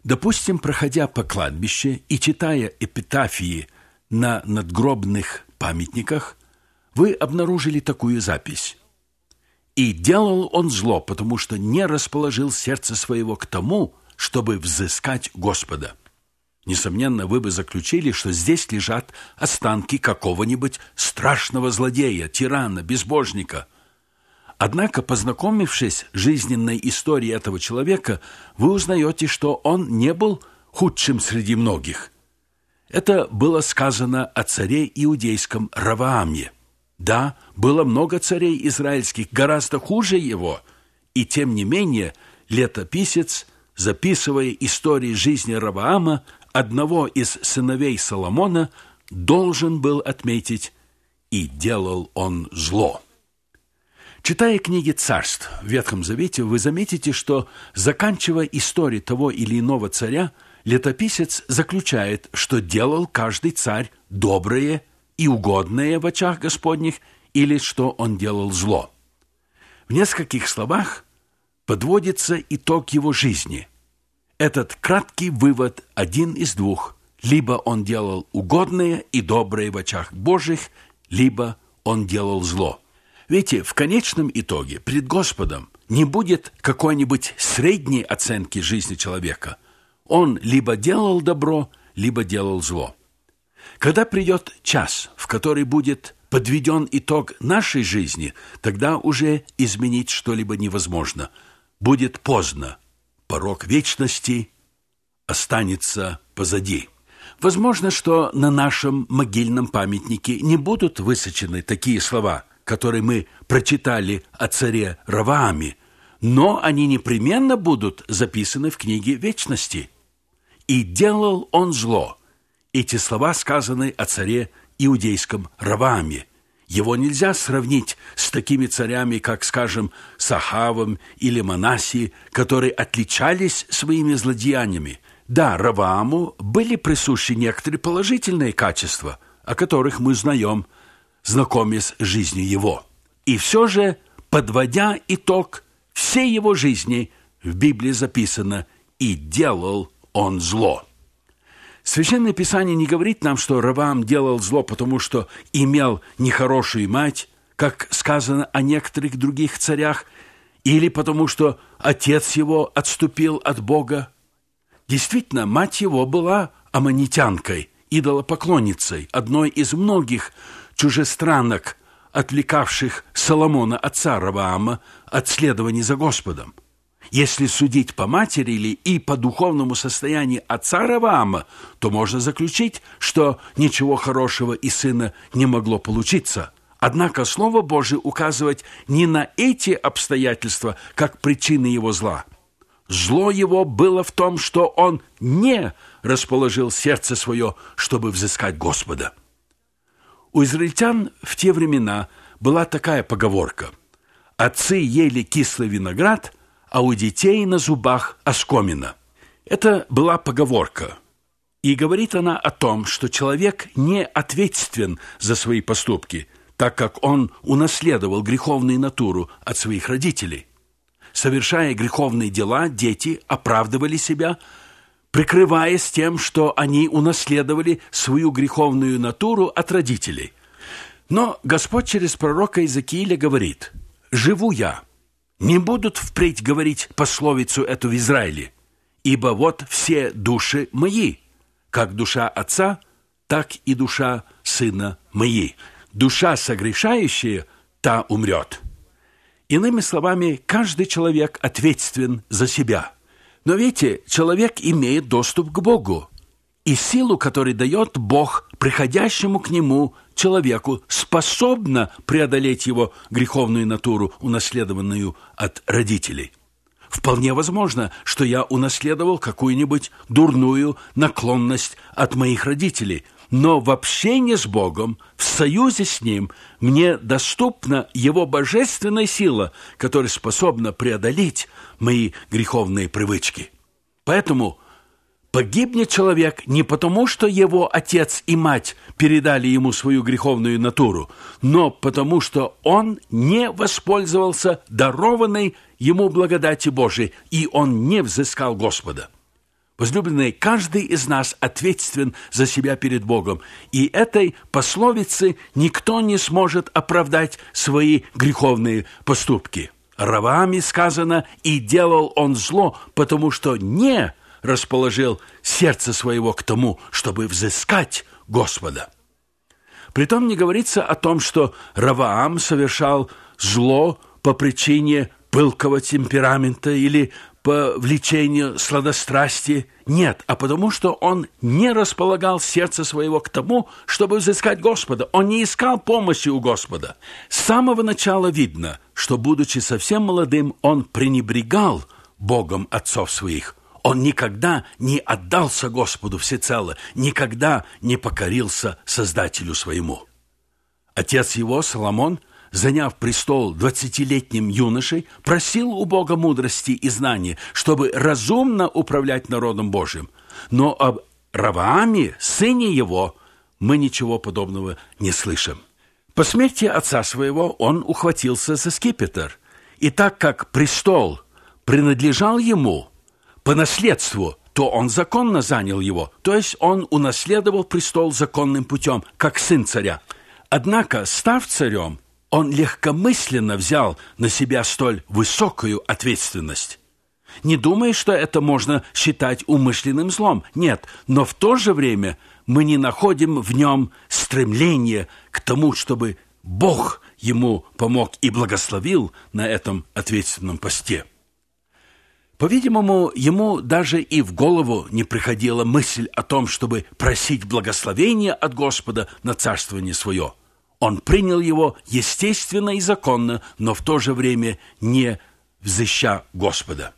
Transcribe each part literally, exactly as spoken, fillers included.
Допустим, проходя по кладбищу и читая эпитафии на надгробных памятниках, вы обнаружили такую запись. «И делал он зло, потому что не расположил сердце своего к тому, чтобы взыскать Господа». Несомненно, вы бы заключили, что здесь лежат останки какого-нибудь страшного злодея, тирана, безбожника. Однако, познакомившись с жизненной историей этого человека, вы узнаете, что он не был худшим среди многих. Это было сказано о царе иудейском Ровоаме. Да, было много царей израильских, гораздо хуже его, и тем не менее летописец, записывая истории жизни Ровоама, одного из сыновей Соломона, должен был отметить: «И делал он зло». Читая книги царств в Ветхом Завете, вы заметите, что, заканчивая историю того или иного царя, летописец заключает, что делал каждый царь доброе и угодное в очах Господних, или что он делал зло. В нескольких словах подводится итог его жизни. Этот краткий вывод один из двух: либо он делал угодное и доброе в очах Божьих, либо он делал зло. Видите, в конечном итоге пред Господом не будет какой-нибудь средней оценки жизни человека. Он либо делал добро, либо делал зло. Когда придет час, в который будет подведен итог нашей жизни, тогда уже изменить что-либо невозможно. Будет поздно. Порог вечности останется позади. Возможно, что на нашем могильном памятнике не будут высечены такие слова, которые мы прочитали о царе Ровоаме, но они непременно будут записаны в книге вечности. «И делал он зло». Эти слова сказаны о царе иудейском Ровоаме. Его нельзя сравнить с такими царями, как, скажем, с Ахавом или Манассией, которые отличались своими злодеяниями. Да, Ровоаму были присущи некоторые положительные качества, о которых мы знаем, знакомясь с жизнью его. И все же, подводя итог всей его жизни, в Библии записано: «И делал он зло». Священное Писание не говорит нам, что Ровоам делал зло, потому что имел нехорошую мать, как сказано о некоторых других царях, или потому что отец его отступил от Бога. Действительно, мать его была аммонитянкой, идолопоклонницей, одной из многих чужестранок, отвлекавших Соломона, отца Ровоама, от следования за Господом. Если судить по матери или и по духовному состоянию отца Ровоама, то можно заключить, что ничего хорошего из сына не могло получиться. Однако Слово Божие указывает не на эти обстоятельства, как причины его зла. Зло его было в том, что он не расположил сердце свое, чтобы взыскать Господа. У израильтян в те времена была такая поговорка: «Отцы ели кислый виноград, а у детей на зубах оскомина». Это была поговорка, и говорит она о том, что человек не ответственен за свои поступки, так как он унаследовал греховную натуру от своих родителей. Совершая греховные дела, дети оправдывали себя, прикрываясь тем, что они унаследовали свою греховную натуру от родителей. Но Господь через пророка Иезекииля говорит: «Живу я, не будут впредь говорить пословицу эту в Израиле, ибо вот все души мои, как душа отца, так и душа сына мои. Душа согрешающая, та умрет». Иными словами, каждый человек ответственен за себя. Но видите, человек имеет доступ к Богу, и силу, которую дает Бог приходящему к нему человеку, способна преодолеть его греховную натуру, унаследованную от родителей. Вполне возможно, что я унаследовал какую-нибудь дурную наклонность от моих родителей, но в общении с Богом, в союзе с Ним, мне доступна Его божественная сила, которая способна преодолеть мои греховные привычки. Поэтому погибнет человек не потому, что его отец и мать передали ему свою греховную натуру, но потому, что он не воспользовался дарованной ему благодати Божией, и он не взыскал Господа. Возлюбленные, каждый из нас ответственен за себя перед Богом, и этой пословицы никто не сможет оправдать свои греховные поступки. О Ровоаме сказано: «И делал он зло, потому что не расположил сердце своего к тому, чтобы взыскать Господа». Притом не говорится о том, что Ровоам совершал зло по причине пылкого темперамента или по влечению сладострастия. Нет, а потому что он не располагал сердце своего к тому, чтобы взыскать Господа. Он не искал помощи у Господа. С самого начала видно, что, будучи совсем молодым, он пренебрегал Богом отцов своих. Он никогда не отдался Господу всецело, никогда не покорился Создателю своему. Отец его, Соломон, заняв престол двадцатилетним юношей, просил у Бога мудрости и знания, чтобы разумно управлять народом Божьим. Но об Ровоаме, сыне его, мы ничего подобного не слышим. По смерти отца своего он ухватился за скипетр, и так как престол принадлежал ему по наследству, то он законно занял его, то есть он унаследовал престол законным путем, как сын царя. Однако, став царем, он легкомысленно взял на себя столь высокую ответственность. Не думая, что это можно считать умышленным злом. Нет, но в то же время мы не находим в нем стремления к тому, чтобы Бог ему помог и благословил на этом ответственном посте. По-видимому, ему даже и в голову не приходила мысль о том, чтобы просить благословения от Господа на царствование свое. Он принял его естественно и законно, но в то же время не взыща Господа.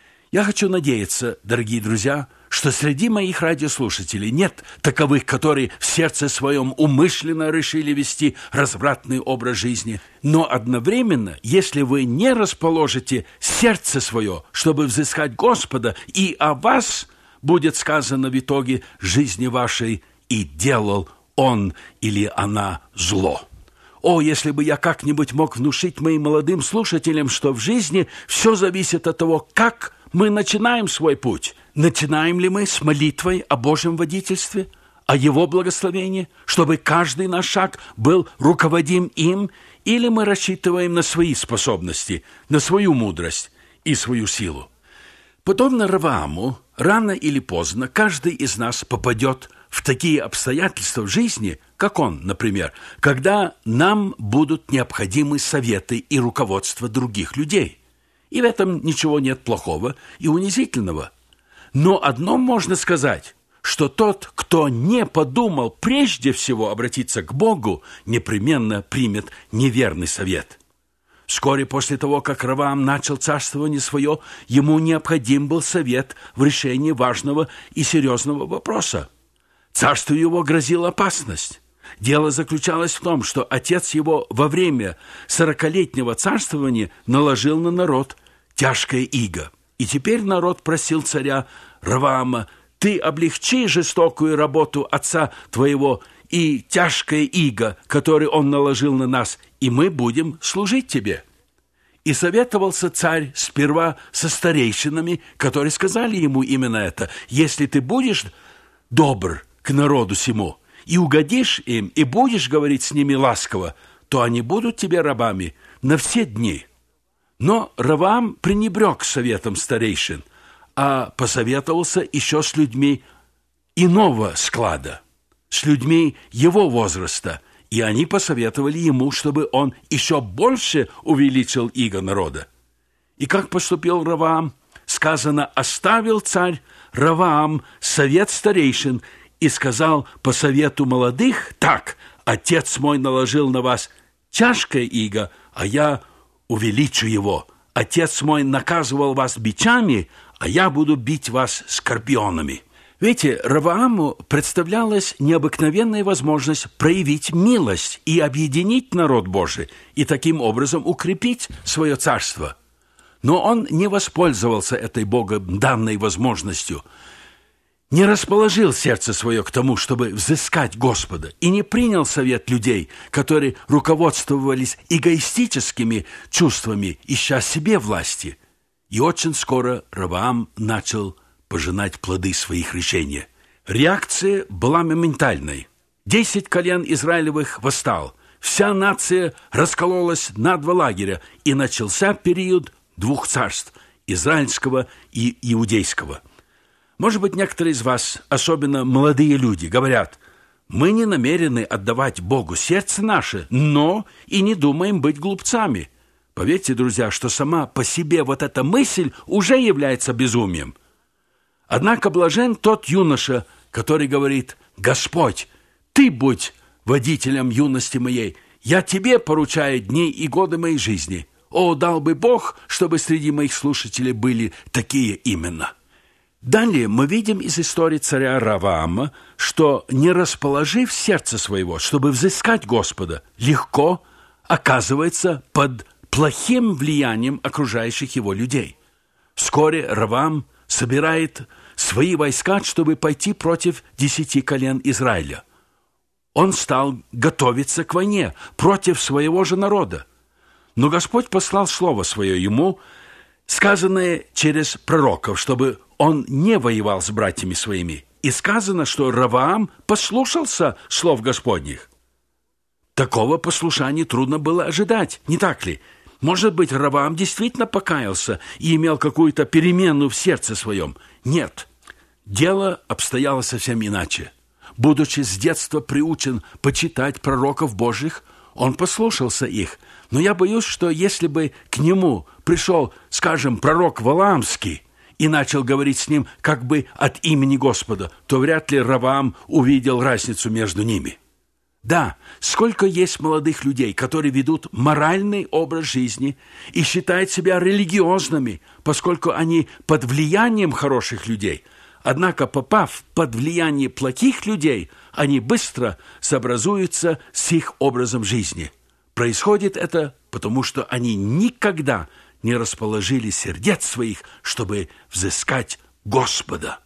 Я хочу надеяться, дорогие друзья, что среди моих радиослушателей нет таковых, которые в сердце своем умышленно решили вести развратный образ жизни. Но одновременно, если вы не расположите сердце свое, чтобы взыскать Господа, и о вас будет сказано в итоге жизни вашей: «И делал он или она зло». О, если бы я как-нибудь мог внушить моим молодым слушателям, что в жизни все зависит от того, как мы начинаем свой путь. Начинаем ли мы с молитвой о Божьем водительстве, о Его благословении, чтобы каждый наш шаг был руководим им, или мы рассчитываем на свои способности, на свою мудрость и свою силу? Подобно Ровоаму, рано или поздно каждый из нас попадет в такие обстоятельства в жизни, как он, например, когда нам будут необходимы советы и руководство других людей. И в этом ничего нет плохого и унизительного. Но одно можно сказать, что тот, кто не подумал прежде всего обратиться к Богу, непременно примет неверный совет. Вскоре после того, как Ровоам начал царствование свое, ему необходим был совет в решении важного и серьезного вопроса. Царству его грозила опасность. Дело заключалось в том, что отец его во время сорокалетнего царствования наложил на народ тяжкое иго. И теперь народ просил царя Ровоама: «Ты облегчи жестокую работу отца твоего и тяжкое иго, которое он наложил на нас, и мы будем служить тебе». И советовался царь сперва со старейшинами, которые сказали ему именно это: «Если ты будешь добр к народу сему, и угодишь им, и будешь говорить с ними ласково, то они будут тебе рабами на все дни». Но Ровоам пренебрег советом старейшин, а посоветовался еще с людьми иного склада, с людьми его возраста, и они посоветовали ему, чтобы он еще больше увеличил иго народа. И как поступил Ровоам? Сказано: «Оставил царь Ровоам совет старейшин и сказал по совету молодых: так, отец мой наложил на вас тяжкое иго, а я увеличу его. Отец мой наказывал вас бичами, а я буду бить вас скорпионами». Видите, Ровоаму представлялась необыкновенная возможность проявить милость и объединить народ Божий, и таким образом укрепить свое царство. Но он не воспользовался этой Богом данной возможностью, не расположил сердце свое к тому, чтобы взыскать Господа, и не принял совет людей, которые руководствовались эгоистическими чувствами, ища себе власти. И очень скоро Ровоам начал пожинать плоды своих решений. Реакция была моментальной. Десять колен Израилевых восстал. Вся нация раскололась на два лагеря, и начался период двух царств – израильского и иудейского. Может быть, некоторые из вас, особенно молодые люди, говорят: мы не намерены отдавать Богу сердце наше, но и не думаем быть глупцами. Поверьте, друзья, что сама по себе вот эта мысль уже является безумием. Однако блажен тот юноша, который говорит: Господь, Ты будь водителем юности моей, я Тебе поручаю дни и годы моей жизни. О, дал бы Бог, чтобы среди моих слушателей были такие именно. Далее мы видим из истории царя Раваама, что, не расположив сердце своего, чтобы взыскать Господа, легко оказывается под плохим влиянием окружающих его людей. Вскоре Раваам собирает свои войска, чтобы пойти против десяти колен Израиля. Он стал готовиться к войне против своего же народа. Но Господь послал слово свое ему, сказанное через пророков, чтобы он не воевал с братьями своими. И сказано, что Раваам послушался слов Господних. Такого послушания трудно было ожидать, не так ли? Может быть, Раваам действительно покаялся и имел какую-то перемену в сердце своем? Нет, дело обстояло совсем иначе. Будучи с детства приучен почитать пророков Божьих, он послушался их. Но я боюсь, что если бы к нему пришел, скажем, пророк Валаамский и начал говорить с ним как бы от имени Господа, то вряд ли Раваам увидел разницу между ними. Да, сколько есть молодых людей, которые ведут моральный образ жизни и считают себя религиозными, поскольку они под влиянием хороших людей. Однако, попав под влияние плохих людей, они быстро сообразуются с их образом жизни. Происходит это потому, что они никогда не расположили сердец своих, чтобы взыскать Господа.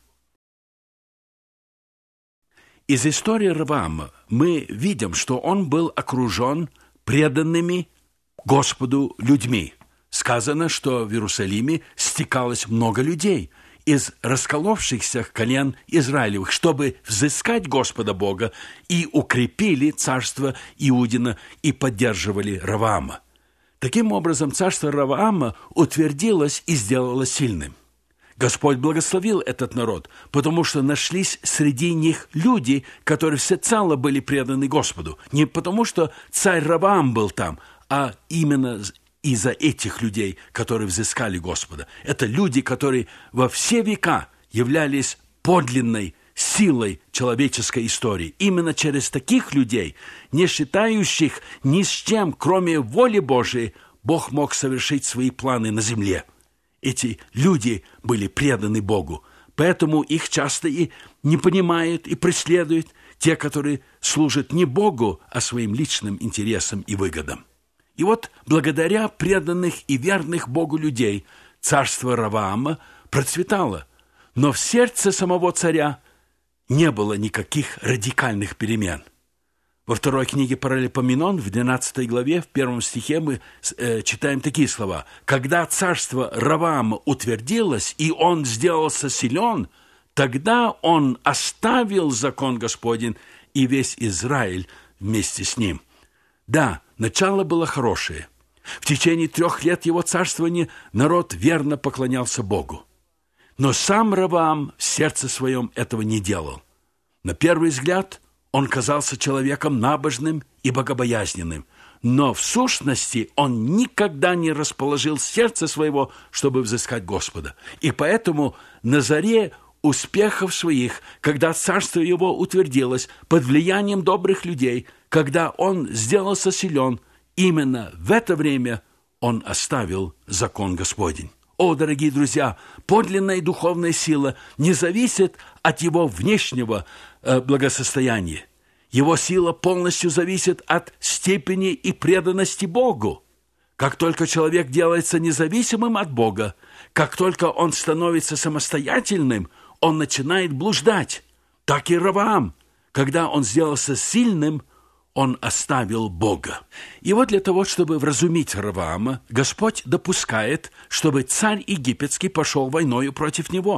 Из истории Раваама мы видим, что он был окружен преданными Господу людьми. Сказано, что в Иерусалиме стекалось много людей из расколовшихся колен Израилевых, чтобы взыскать Господа Бога, и укрепили царство Иудина и поддерживали Раваама. Таким образом, царство Раваама утвердилось и сделалось сильным. Господь благословил этот народ, потому что нашлись среди них люди, которые всецело были преданы Господу. Не потому, что царь Раваам был там, а именно из-за этих людей, которые взыскали Господа. Это люди, которые во все века являлись подлинной силой человеческой истории. Именно через таких людей, не считающих ни с чем, кроме воли Божией, Бог мог совершить свои планы на земле. Эти люди были преданы Богу, поэтому их часто и не понимают, и преследуют те, которые служат не Богу, а своим личным интересам и выгодам. И вот благодаря преданных и верных Богу людей царство Раваама процветало, но в сердце самого царя не было никаких радикальных перемен. Во второй книге Паралипоменон, в двенадцатой главе, в первом стихе мы э, читаем такие слова: «Когда царство Раваама утвердилось, и он сделался силен, тогда он оставил закон Господень, и весь Израиль вместе с ним». Да, начало было хорошее. В течение трех лет его царствования народ верно поклонялся Богу. Но сам Раваам в сердце своем этого не делал. На первый взгляд он казался человеком набожным и богобоязненным, но в сущности он никогда не расположил сердце своего, чтобы взыскать Господа. И поэтому на заре успехов своих, когда царство его утвердилось под влиянием добрых людей, когда он сделался силен, именно в это время он оставил закон Господень. О, дорогие друзья, подлинная духовная сила не зависит от его внешнего э, благосостояния. Его сила полностью зависит от степени и преданности Богу. Как только человек делается независимым от Бога, как только он становится самостоятельным, он начинает блуждать. Так и Раваам, когда он сделался сильным, он оставил Бога. И вот для того, чтобы вразумить Раваама, Господь допускает, чтобы царь египетский пошел войною против него.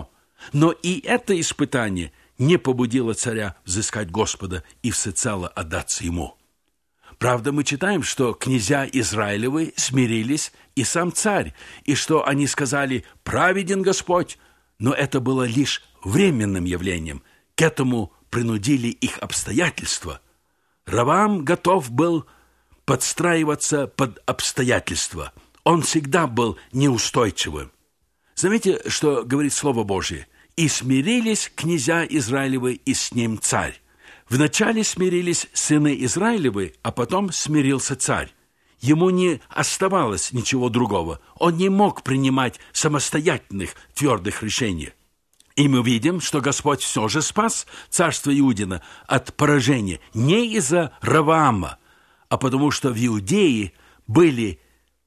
Но и это испытание не побудило царя взыскать Господа и всецело отдаться ему. Правда, мы читаем, что князья Израилевы смирились, и сам царь, и что они сказали «праведен Господь», но это было лишь временным явлением. К этому принудили их обстоятельства. Ровоам готов был подстраиваться под обстоятельства. Он всегда был неустойчивым. Заметьте, что говорит Слово Божие. «И смирились князья Израилевы, и с ним царь». Вначале смирились сыны Израилевы, а потом смирился царь. Ему не оставалось ничего другого. Он не мог принимать самостоятельных твердых решений. И мы видим, что Господь все же спас царство Иудина от поражения не из-за Ровоама, а потому что в Иудее были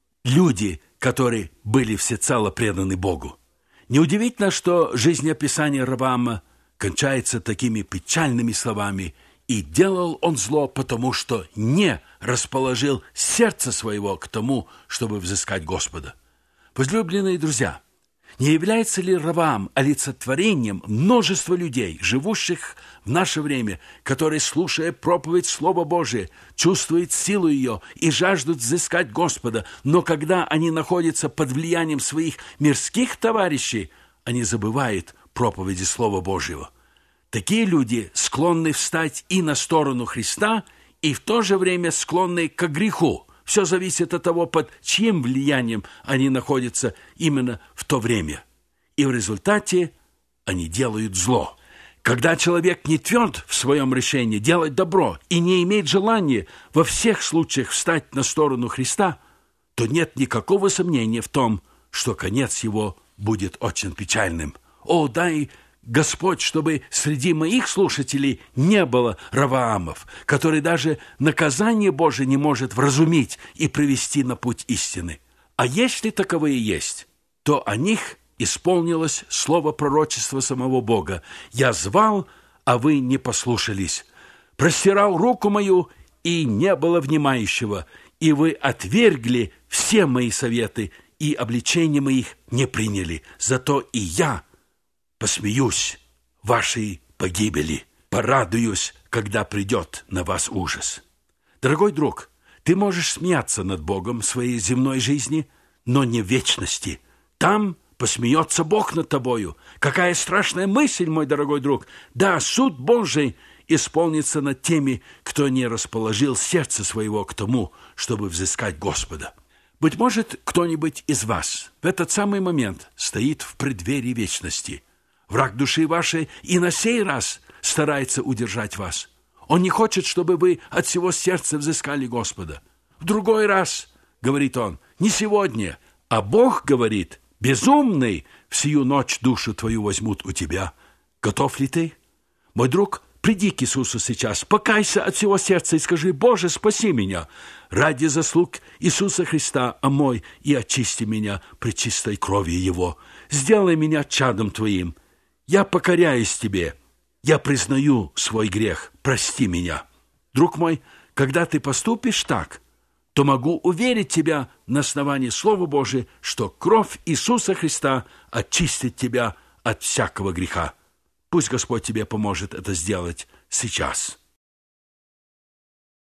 люди, которые были всецело преданы Богу. Неудивительно, что жизнеописание Ровоама кончается такими печальными словами: «И делал он зло, потому что не расположил сердце своего к тому, чтобы взыскать Господа». Возлюбленные друзья, не является ли Ровоам олицетворением множества людей, живущих в наше время, которые, слушая проповедь Слова Божия, чувствуют силу ее и жаждут взыскать Господа, но когда они находятся под влиянием своих мирских товарищей, они забывают проповеди Слова Божьего. Такие люди склонны встать и на сторону Христа, и в то же время склонны к греху. Все зависит от того, под чьим влиянием они находятся именно в то время. И в результате они делают зло. Когда человек не тверд в своем решении делать добро и не имеет желания во всех случаях встать на сторону Христа, то нет никакого сомнения в том, что конец его будет очень печальным. О, дай Господь, чтобы среди моих слушателей не было Ровоамов, который даже наказание Божие не может вразумить и привести на путь истины. А если таковые есть, то о них исполнилось слово пророчества самого Бога: «Я звал, а вы не послушались, простирал руку мою, и не было внимающего, и вы отвергли все мои советы, и обличения моих не приняли. Зато и я посмеюсь вашей погибели, порадуюсь, когда придет на вас ужас». Дорогой друг, ты можешь смеяться над Богом в своей земной жизни, но не в вечности. Там посмеется Бог над тобою. Какая страшная мысль, мой дорогой друг! Да, суд Божий исполнится над теми, кто не расположил сердце своего к тому, чтобы взыскать Господа. Быть может, кто-нибудь из вас в этот самый момент стоит в преддверии вечности. Враг души вашей и на сей раз старается удержать вас. Он не хочет, чтобы вы от всего сердца взыскали Господа. В другой раз, говорит он, не сегодня, а Бог говорит: «Безумный, в сию ночь душу твою возьмут у тебя». Готов ли ты? Мой друг, приди к Иисусу сейчас, покайся от всего сердца и скажи: «Боже, спаси меня ради заслуг Иисуса Христа, омой и очисти меня пречистой кровью Его. Сделай меня чадом Твоим. Я покоряюсь Тебе. Я признаю свой грех. Прости меня». Друг мой, когда ты поступишь так, то могу уверить тебя на основании Слова Божия, что кровь Иисуса Христа очистит тебя от всякого греха. Пусть Господь тебе поможет это сделать сейчас.